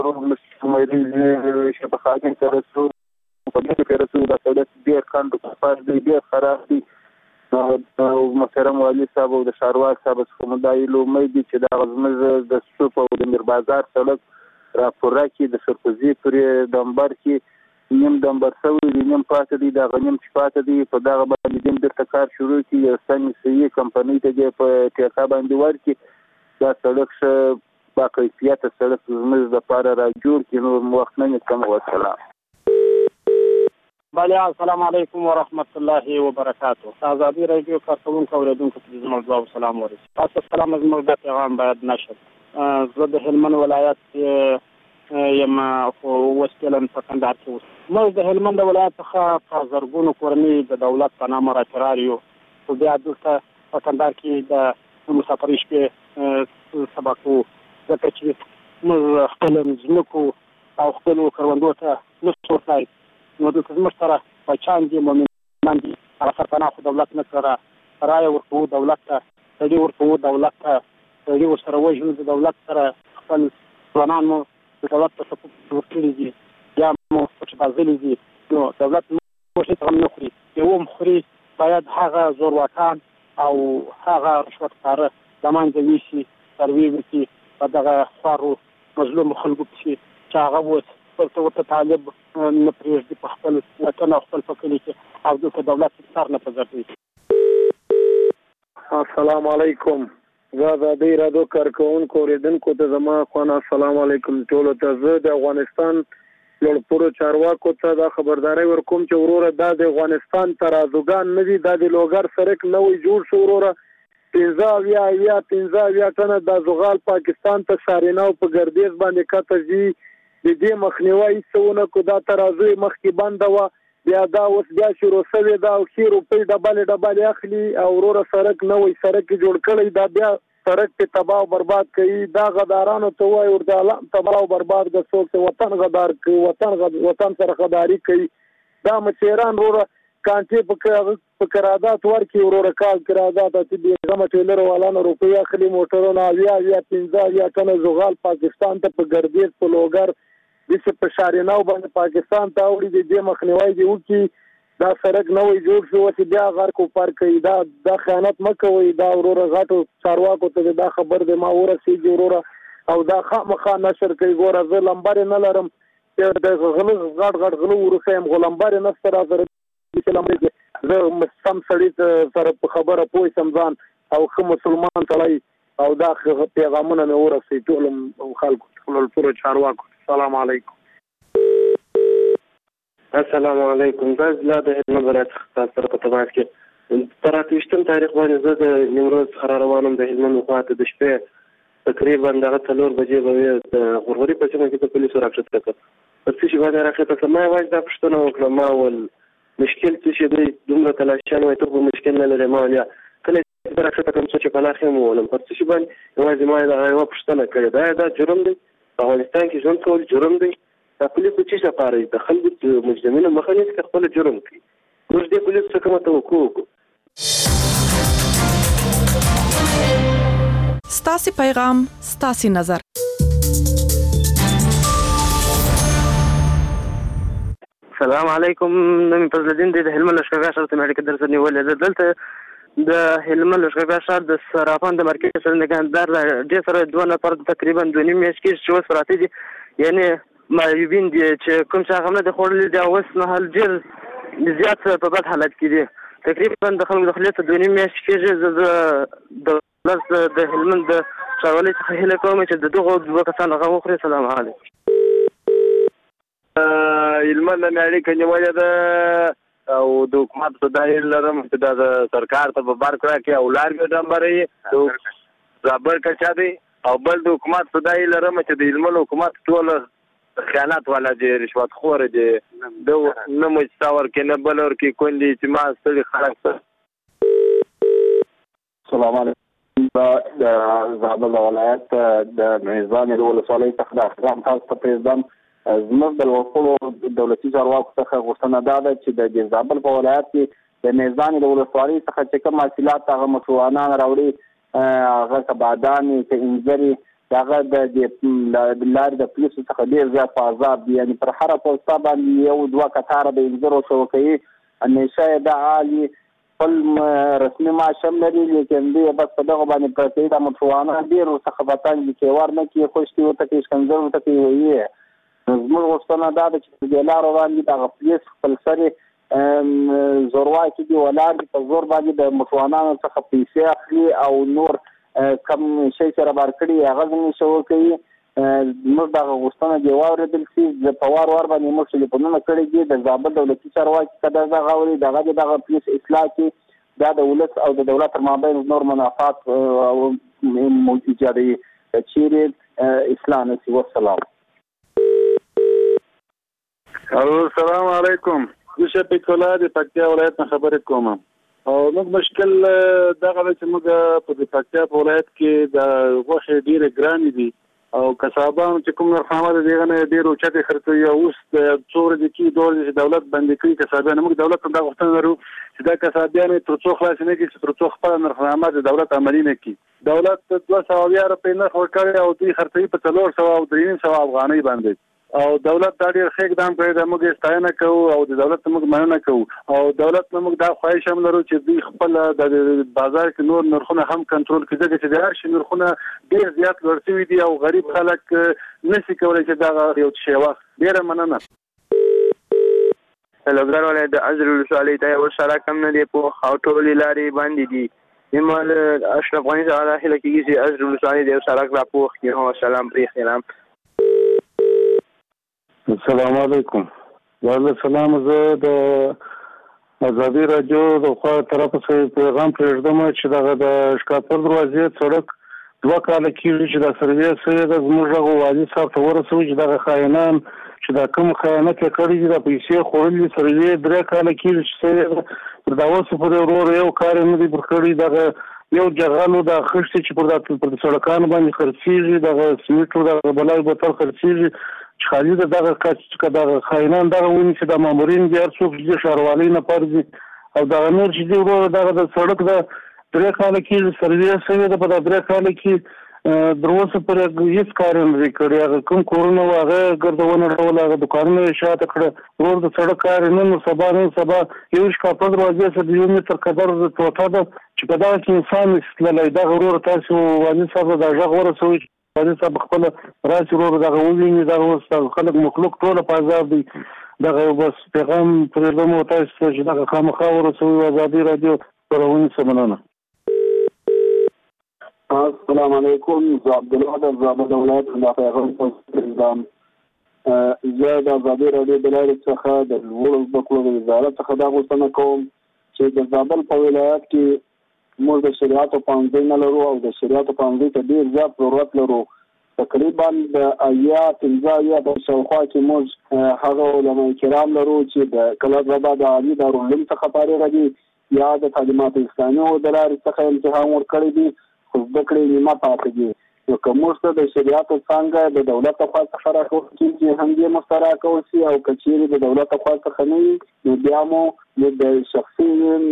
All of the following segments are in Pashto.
مستمرین شبخاګین سره سو په دې کې رسول د سړک ډیر کاند په دې ډیر خراب دي او محترم والی صاحب او د شاروار صاحب څخه مدایلو مې دي چې دا غزمز د سوپ او د میر بازار سړک راپورا کې د سرپزي پرې دمبر کې نیم دمبر سوي نیم پاتې دي دا غنیم چې پاتې دي په دغه باندې دیم د کار شروع کی یو سمې کمپنۍ ته په ټیکا باندې ورکی دا سړک با کیفیت سړک زموږ د لپاره را جوړ کړي نو وخت نه کم وسلام. بله السلام علیکم ورحمت الله وبرکاته. آزادی رادیو کارکونکو اوریدونکو ته زما ځواب سلام ورسوي. تاسو سلام زموږ د پیغام باید نشد. زه د هلمند ولایت یم خو اوس کلن په کندهار کې اوس. موږ د هلمند ولایت څخه په زرګونو کورنۍ د دولت په نامه راچرار یو. خو بیا دلته په کندهار کې د مسافرۍ شپې سبق وو. ځکه چې موږ خپل ځمکو او خپلو کروندو ته نشو ورتلای نو دلته زموږ سره بچیان دي مؤمنان دي هغه سرپناه خو دولت نه سره رایه ورکوو دولت ته سړي ورکوو دولت ته سړي ورسره وژنو د دولت سره خپل ځوانان مو د دولت په سپورټ ورکړي دي یا مو پکې بازلي دي نو دولت موږ هېڅ هم نه خوري یو هم خوري باید هغه زورواکان او هغه رشوتکاره له منځه یوسي سروې وکړي په دغه خوارو مظلومو خلکو پسې چې هغه اوس خپل ورته طالب نه پرېږدي په خپل وطن او خپل په کلي کې او دلته دولت سر نه په ګرځوي. السلام علیکم. زه د ازادۍ راډیو کارکونکو اوریدونکو ته زما خوانه السلام علیکم ټولو ته. زه د افغانستان لوړپوړو چارواکو ته دا خبرداری ورکوم چې وروره دا د افغانستان ترازوګان نه دي دا د لوګر سرک نوی جوړ شو وروره 15 ټنه د زغال پاکستان ته ساریناو په ګردیز باندې کاته دي د دې مخنیوي څونه کو دا ترازو مخکې بنده و بیا دا اوس بیا شروع شوی دا او خیر په ډبل اخلي او وروره سرک نوې سرک جوړ کړی دا بیا سرک په تباہ او برباد کوي دا غدارانو ته وای ورته تباہ او برباد د څوک وطن غدار کوي وطن سره غداري کوي دا مچیران وروره کانټي په قرارداد ورکړي وروره کال قرارداد ته دې غم ټیلر والانو روپیا اخلي موټرونه 15 ټنه زغال پاکستان ته په ګردیز په لوګر د په شاریناو باندې پاکستان ته وړي د مخنیوي دی وکي دا سرک نوې جوړ شو چې بیا غر کو پر کوي دا خیانت مکوي دا وروره غاټو چارواکو ته دا خبر دی ما ورسېږي وروره او دا خامخا نشر کوي ګوره زه لمبر نه لرم چې د غټ غلو ورسېم غلمبر نه سره زه سم سړي سره په خبره پوه سم ځان او ښه مسلمان سړی او دا پیغامونه مې ورسوي ټولو خلکو ټولو پوره چارواکو. السلام علیکم. السلام علیکم. دا لا د هلمند ولایت څخه سره په تماس کې تر 28 تاریخ باندې زه د نیمروز څخه روانم د هلمند خواته د شپې تقریبا دغه 4 بجې به د غورغوري په سیمه کې د پولیسو راکښته کړ په څه شي باندې راکښته کړ ما یوازې دا پوښتنه وکړه ما ول مشکل څه شي دی دومره تلاشیان وایي ته مشکل نه لري ما ولیا کله چې راکښته کوم څه چې په لاخې مو ولم پر څه شي باندې یوازې ما دا یو پوښتنه کړې دا جرم دی په افغانستان کې ژوند کول جرم دی دا پولیس د څه لپاره د خلکو مجرمینو مخه نیسي خپل جرم کوي موږ دې پولیس څخه کومه توقع وکړو. ستاسې پیغام ستاسې نظر. السلام علیکم. نن فضل الدین د هلمند لښکرګاه ښار ته مې اړیکه درته نیولې ده. دلته د هلمند لښکرګاه ښار د صرافان د مرکز سره نگهدار ډېر سره 2 نفر تقریبا 2.5 میاشتې کېږي چې اوس پراته دي یعنې معیوبین دي چې کوم څه هغه نه دي خوړلي دي او اوس مهال ډېر زیات په بد حالت کې دي. تقریبا د خلکو د خولې ته 2.5 میاشتې کېږي. زه د هلمند د ښاروالۍ څخه هیله کوم چې د دغو 2 کسانو هغه وخوري. السلام علیکم. هلمند نه اړیکه نیولې ده او د حکومت په دایره لرم چې دا د سرکار ته په بار کړه کې او لارګ ډمبرې زابر کچا دی او بل د حکومت په دایره لرم چې د هلمند حکومت ټول خیانت والا دی رشوت خور دی د نه مستور کې نه بل ور کې کندي چې ما ستړي خلک. السلام علیکم. د زابل ولایت د میزان د ولسوالۍ څخه د احترام خاص پریزدان زموږ د لوړپوړو دولتي چارواکو څخه غوښتنه دا ده چې د زابل په ولایت کې د میزان د ولسوالۍ څخه چې کوم حاصلات هغه مشروعانه راوړي هغه که بادامې که انځرې هغه د لارې د پولیسو څخه ډېر زیات په عذاب دي. یعنې پر هره پوسټه باندې یو دوه کتاره د انځر او شوکوي همیشه یې د عالي خپل رسمي معاش هم لري، لیکن دوی بس په دغه باندې پرته د متوانان ډېر ورڅخه به تنګ دي چې ور نه کړي خوشتي ورته کوي ښکنځل ورته کوي ویې. زموږ غوښتنه دا ده چې په دې لارو باندې دغه پولیس خپل سرې زورواکي دي ولاړ دي، په زور باندې د متوانانو څخه پیسې اخلي او نور کم شی چې رابار کړي هغه زموږ شو کوي. موږ دغه غوښتنه دې واورېدل شي. په وار وار باندې موږ ټلیفونونه کړي دي د زابل دولتي چارواکي که دغه اوري دغه دغه پولیس اصلاح کړي، دا د ولس او د دولت تر مابین نور منافات ایجادوي. چیرې اصلاح نه شي. والسلام. السلام علیکم. زه شفیق الله د پکتیا ولایت نه خبرې کوم. او موږ مشکل دغه چې موږ په پکتیا په ولایت کې د غوښې ډېرې ګرانې دي او کسابانو چې کوم نرخنامه ده دغه نه ډېر اوچتې خرڅوي. اوس د څو ورځې کې دور چې دولت باندې کوي کسابیان، موږ دولت ته دا غوښتنه لرو چې دا کسابیان تر څو خلاص نه کړي تر څو خپله نرخنامه د دولت عملي نه کړي. دولت 200 روپۍ نرخ ورکړی او دوی خرڅوي په 400 او 300 افغانۍ باندې، او دولت دا ډېر ښه اقدام کړی دی. موږ یې ستاینه کوو او د دولت موږ مننه کوو او دولت نه موږ دا خواهش هم لرو چې دوی خپل د بازار کې نور نرخونه هم کنټرول کړي، ځکه چې د هر شي نرخونه ډېر زیات لوړ شوي دي او غریب خلک نشي کولی چې دغه یو شی واخلي. ډېره مننه. لوګر ولایت د ازر ولسوالۍ ته یو سړک هم نه دی پوخ او ټولې لارې بندې دي. همال اشرف غني څخه هیله کېږي چې ازر ولسوالۍ د یو سړک را پوخ کړي. والسلام. پرې احترام. السلام علیکم. وعلیکم السلام. زه د ازادي راډیو د خوا طرف څخه پیغام پرېږدم چې دغه د شکاپور دروازې سړک 2 کاله کېږي چې دا سروې شوی ده. زموږ هغه والي صاحب ته ورسوي چې دغه خاینان چې دا کوم خیانت یې کړی دي، دا پیسې خوړلي سروې 3 کاله کېږي چې شوی ده. تر دا اوسه پورې ورور یو کار یې نه دی پر کړی. دغه یو جغل دا خښتې چې پر سړکانو باندې خرڅېږي، دغه سمیټو دغه بلای بوتل خرڅېږي چې خالي دغه خاینان دغه ونیسي. دا مامورین دي هر څوک چې ښاروالۍ نه پرځي او دغه نور چې دي ورور دغه د سړک د 3 کاله کې سروې شوې ده. په دا 3 کاله کې در اوسه پورې هېڅ کار یې نه دی کړی. هغه کوم کورونه وو هغه ګردونه ډول هغه دوکانونه یې شاته کړه. ورور د سړک کار یې نن سبا یو شکاپور دروازې څخه د 1 متر قدر ټوټه ده چې په دغه کې انسان نشي تللی. دغه ورور تاسو والي صاحب ته دا غږ ورسوئ والي صاحب خپل راسي ورور دغه وویني. دغه اوس خلک مخلوق ټول په عذاب دي. دغه بس پیغام پرېږدم تاسو ته چې دغه خامخا ورسوئ. ازادي راډیو خپرونې څخه مننه. السلام علیکم. زه عبدالله د زابل ولایت د پیغام پرېږدم. زه د ازادي راډیو د لارې څخه د لوړو زده کړو د وزارت څخه دا غوښتنه کوم چې د زابل په ولایت کې موږ د شریعت پوهنځی نه لرو او د شریعت پوهنځي ته ډېر زیات ضرورت لرو. تقریبا د 15 په شاوخوا کې موږ هغه علما کرام لرو چې د کلب ربا د عالي دارالعلوم څخه فارغ دي یا د تعلیمات اسلامي او د لارې څخه امتحان ورکړی دي، خو زده کړې نیمه پاتې دي. نو که موږ ته د شریعت څنګه د دولت لخوا څخه راکول کېږي هم دې مسترا کول شي، او که چیرې د دولت لخوا څخه نه وي نو بیا مو د شخصي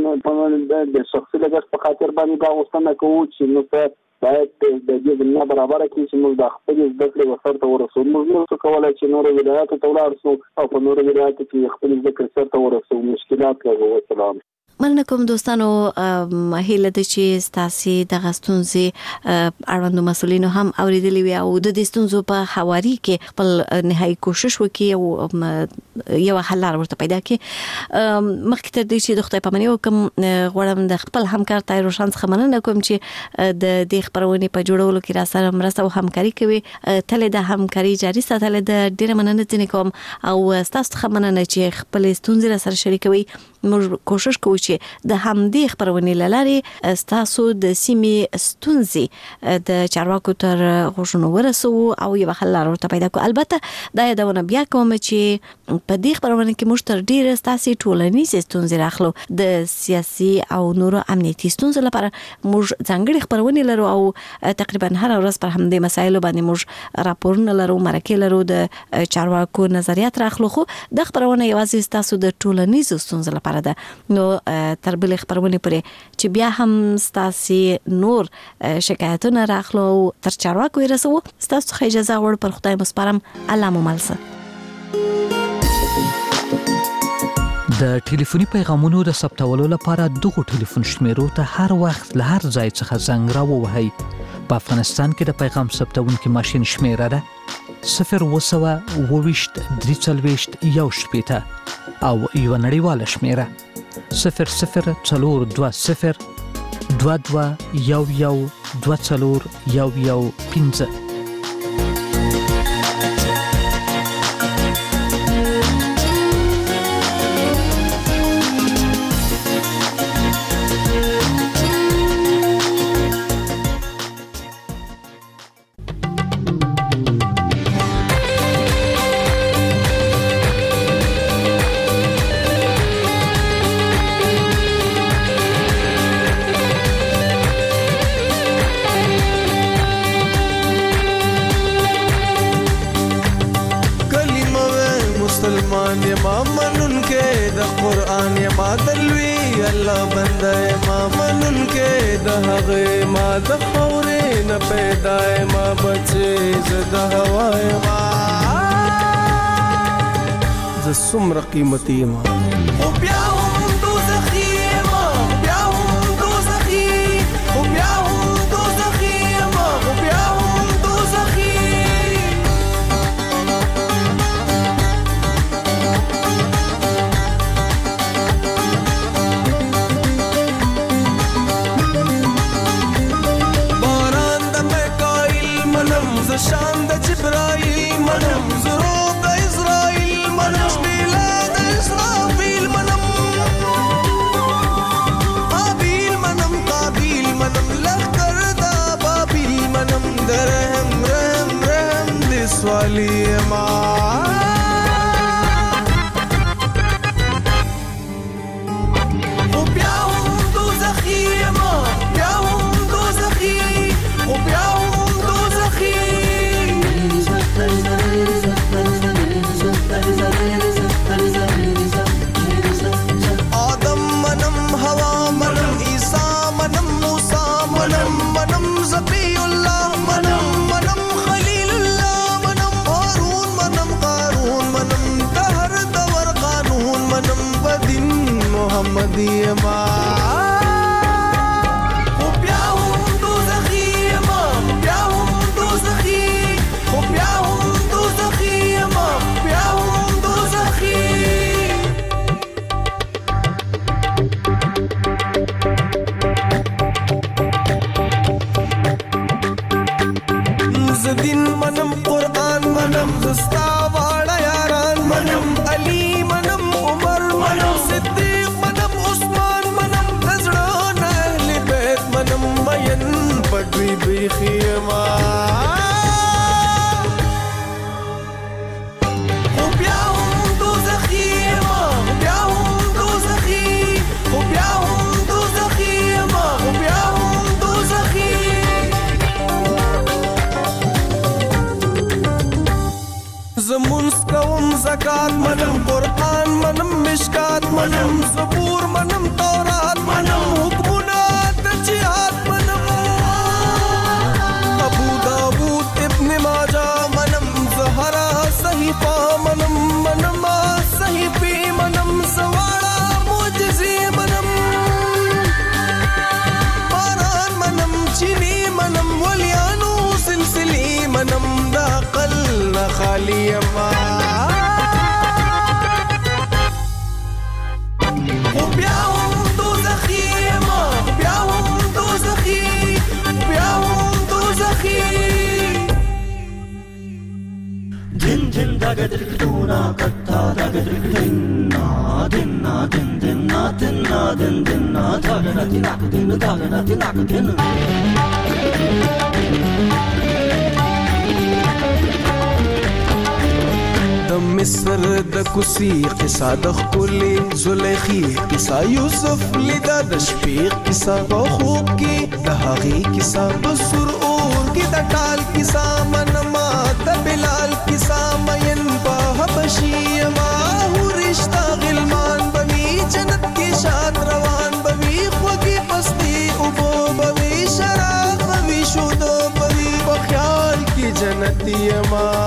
لګښت په خاطر باندې دا غوښتنه کوو چې موږ باید د دې زمینه برابره کړي چې موږ د خپلې زده کړې وسرته ورسوو. موږ نشو کولی چې نورو ولایاتو ته ولاړ شو او په نورو ولایاتو کې خپلې زده کړې سرته ورسوو. مشکلات لرو. والسلام. مننه کوم دوستانو. هیله ده چې ستاسو د غستونځي اړوندو مسولینو هم اوریدلی وي او د دې ستونزو په حواري کې خپل نهایي کوشش وکړي او یو حل لار ورته پیدا کړي. مخکې تر دې چې د خدای پاماني وکم غواړم د خپل همکار طاهر روشن څخه مننه کوم چې د دې خبرونې په جوړولو کې را سره مرسته او همکاري کوي. تل د همکاري جاري ساتل د ډیره مننه ځنې کوم او تاسو څخه مننه چې خپل ستونزې را سره شریکوي. موږ کوشش کوو چې د همدې خبرونې لارې تاسو د سیمې ستونزې د چارواکو تر غوږونو ورسو او یو حل لار ورته پیدا کړو. البته دا یادونه بیا کوم چې په دې خبرونه کې موږ تر ډیره تاسو ټولنیزې ستونزې راخلو. د سیاسي او نورو امنیتي ستونزو لپاره موږ ځانګړي خبرونه لرو او تقریبا هر ورځ پر همدې مسایلو باندې موږ راپورونه لرو، مرکې لرو، د چارواکو نظریات راخلو. خو د خبرونه یوازې تاسو د ټولنیزو ستونزو لپاره ده. نو تر بلې خبرونه پرې چې بیا هم ستاسي نور شکایتونه راخلو تر چارواکو رسو. ستاسو څخه اجازه غواړم پر خدای مسپارم. الله مو ملسه. د ټلیفوني پیغامونو د ثبتولو لپاره دغه ټلیفون شمیرو ته هر وخت له هر ځای څخه زنګ راووهئ. په افغانستان کې د پیغام ثبتونکي ماشين شمیره ده 022-340-1 او یو نړیواله شمیره 002022112415. سمر قیمتي ما او بیا هم دوزخی ما بیا هم دوزخی او بیا هم دوزخی ما او بیا هم دوزخی باران د میکائیل منم ز شان د جبرائیل منم زرو د اسرائیل منم والی ما او بیا هم دوزخی ما بیا هم دوزخی او بیا هم دوزخی آدم منم هوا منم عیسی منم موسی منم زبی الله منم خلیل محمدی ما او بیا هم دوزخی ما بیا هم دوزخی او بیا هم دوزخی ما بیا هم دوزخی زدین منم قرآن منم زستا واړه یاران منم علی منم عمر منم صدیق پټوي بخیما او بیا هم دوزخی ما بیا هم دوزخی او بیا هم دوزخی ما او بیا هم دوزخی زمونږ کوم زکات منم قرآن منم مشکات منم زبور منم تورات منم حکمونه د جهاد منم صحیفہ منم صحیفی منم سواڑا معجزی منم باران منم چینی منم ولیانو سلسلی منم دا قل نخالی اما او بیا هم دوزخی ما بیا هم دوزخی بیا هم دوزخی din din da gadir tuna katta da gadir dinna dinna din dinna dinna din dinna da gadir dinak din da gadir dinak din د مصر د کوسی قصه د خپلې زلیخی قصه یوسف لیدا د شپې قصه په خوب کې د هغې قصه په سر اور کې د ټال قصه منما د بلال قصه مین په حبشي ما هو رشتہ غلمان بني جنت کې شاد روا ساتي ما